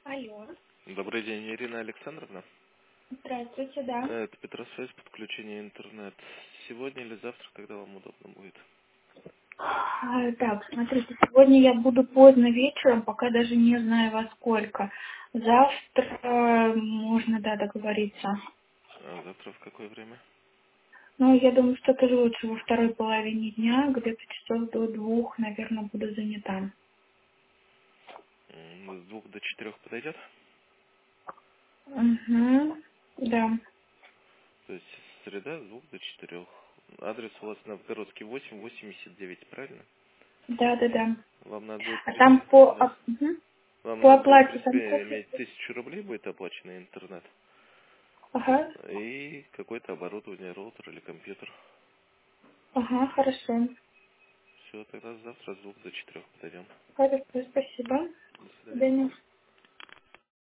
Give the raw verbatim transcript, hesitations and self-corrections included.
Алло. Добрый день, Ирина Александровна. Здравствуйте, да. Э, Это Петросвязь, подключение интернет. Сегодня или завтра, когда вам удобно будет? А, Так, смотрите, сегодня я буду поздно вечером, пока даже не знаю во сколько. Завтра э, можно, да, договориться. А завтра в какое время? Ну, я думаю, что тоже лучше во второй половине дня, где-то часов до двух, наверное, буду занята. М, С двух до четырех подойдет? Угу. Да. То есть среда с двух до четырех. Адрес у вас Новгородский восемь, восемьдесят девять, правильно? Да, да, да. Вам надо будет, в А там принципе, по, да. оп- мгм. Вам По надо будет, в оплате там принципе, кофе. иметь тысячу рублей будет оплаченный интернет. Ага. И какое-то оборудование, роутер или компьютер. Ага, хорошо. Все, тогда завтра с двух до четырех подойдем. Хорошо, спасибо. До До свидания. свидания.